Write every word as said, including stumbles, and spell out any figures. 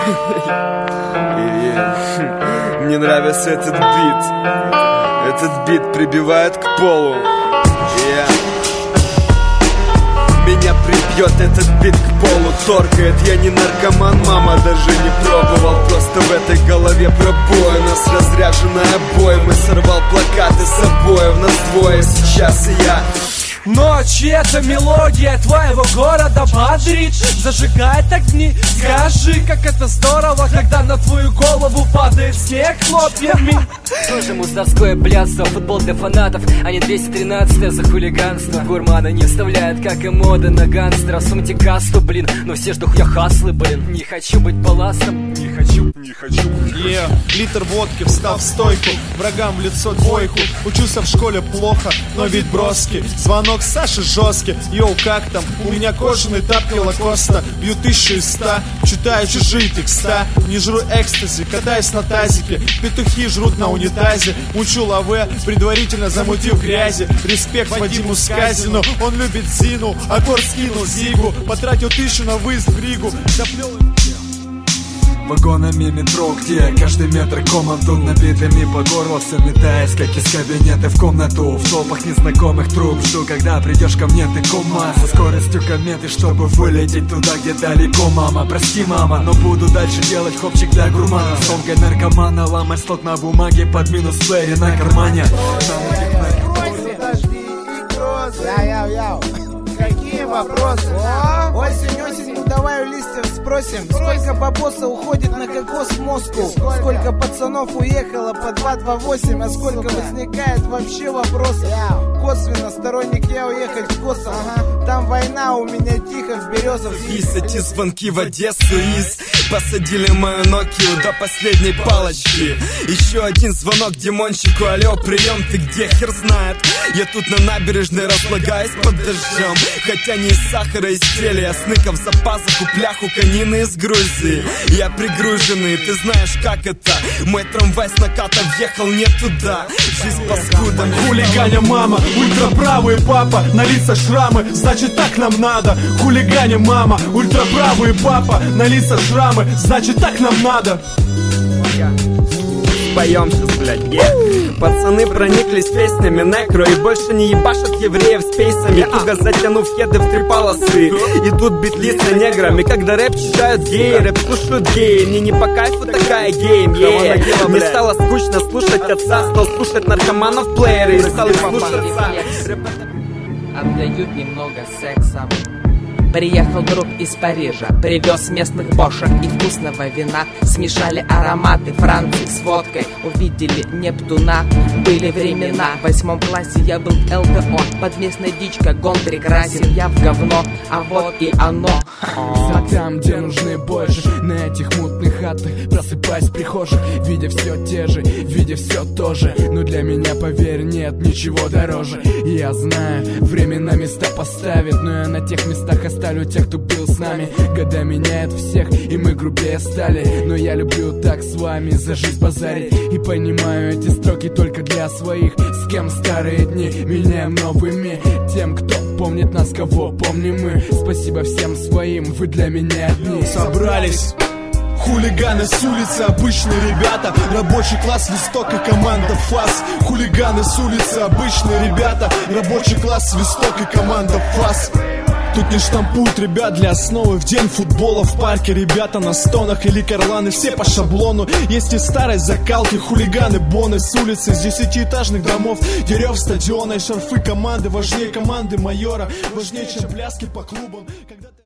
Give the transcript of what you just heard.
Мне нравится этот бит. Этот бит прибивает к полу. Yeah. Меня прибьет этот бит к полу, торкает. Я не наркоман, мама даже не пробовал. Просто в этой голове пробой. У нас разряжены обои. Мы сорвал плакаты с обоев. Нас двое сейчас и я. Ночь, это мелодия твоего города бодрит, зажигает огни. Скажи, как это здорово, когда на твою голову падает снег хлопьями. Тоже мусорское блядство, футбол для фанатов, а не двести тринадцатое за хулиганство. Гурманы не вставляют, как и мода на гангстера. Сумте касту, блин, но все ж дохуя хаслы, блин. Не хочу быть балластом, не хочу, не хочу. Yeah. Литр водки, встав в стойку, врагам в лицо двойку. Учуся в школе плохо, но ведь броски. Звонок Саши жесткий, йоу, как там? У меня кожаный тапки Лакоста. Бью тысячу из ста, читаю чужие текста. Не жру экстази, катаюсь на тазике. Петухи жрут на унитазе. Учу лаве, предварительно замутив грязи. Респект Вадиму Сказину, он любит Зину. Аккорд скинул Зигу, потратил тысячу на выезд в Ригу. Заплел... Вагонами метро, где каждый метр комнату набитыми по горло, все метаясь, как из кабинета в комнату. В толпах незнакомых труб жду, когда придешь ко мне, ты кома. Со скоростью кометы, чтобы вылететь туда, где далеко, мама. Прости, мама, но буду дальше делать хопчик для гурмана. С томкой наркомана, ломать сток на бумаге под минус плеере на кармане. Какие вопросы? Осень, осень, ну давай у листьев спросим. Сколько бабоса уходит на кокос в Москву? Сколько пацанов уехало по два два восемь? А сколько возникает вообще вопросов? Косвенно сторонник я уехать в Косово. Там война, у меня тихо в Березовске. Из эти звонки в Одессу из посадили мою Нокию до последней палочки. Еще один звонок Димончику. Алло, прием, ты где? Хер знает. Я тут на набережной разлагаюсь под дождем. Хотя не из сахара, из стели. Я сныков за пазуху, пляху конины из Грузии. Я пригруженный, ты знаешь как это. Мой трамвай с наката въехал не туда. Жизнь паскуда. Хулиганя мама, ультраправый папа. На лицах шрамы, значит так нам надо. Хулиганя мама, ультраправый папа. На лицах шрамы, значит так нам надо. Поем сейчас, блядь, yeah. Пацаны прониклись песнями некро и больше не ебашат евреев с пейсами, туго затянув хеды в три полосы. И тут битлисы неграми, когда рэп читают геи, рэп слушают геи. Мне не по кайфу такая гейм, yeah. Мне стало скучно слушать отца, стал слушать наркоманов плееры и стал их слушаться. Отдают немного сексом. Приехал друг из Парижа, привез местных бошек и вкусного вина. Смешали ароматы Франции с водкой, увидели Нептуна. Были времена, в восьмом классе я был в эл тэ о. Под местной дичкой гон прекрасен, я в говно, а вот и оно. А там, где нужны больше, на этих мутных хатах просыпаясь в прихожих, видя все те же, видя все то же. Но для меня, поверь, нет ничего дороже. Я знаю, время на места поставит, но я на тех местах оставлю тех, кто был с нами. Года меняют всех, и мы грубее стали. Но я люблю так с вами за жизнь базарить. И понимаю эти строки только для своих. С кем старые дни меняем новыми. Тем, кто помнит нас, кого помним мы. Спасибо всем своим, вы для меня одни. Собрались хулиганы с улицы, обычные ребята. Рабочий класс Свисток и команда ФАС. Хулиганы с улицы, обычные ребята. Рабочий класс Свисток и команда ФАС. Тут не штампуют ребят для основы. В день футбола в парке ребята на стонах или карланы, все по шаблону. Есть и старой закалки, хулиганы, боны с улицы, с десятиэтажных домов, дерев стадиона и шарфы команды. Важнее команды майора, важнее, чем пляски по клубам.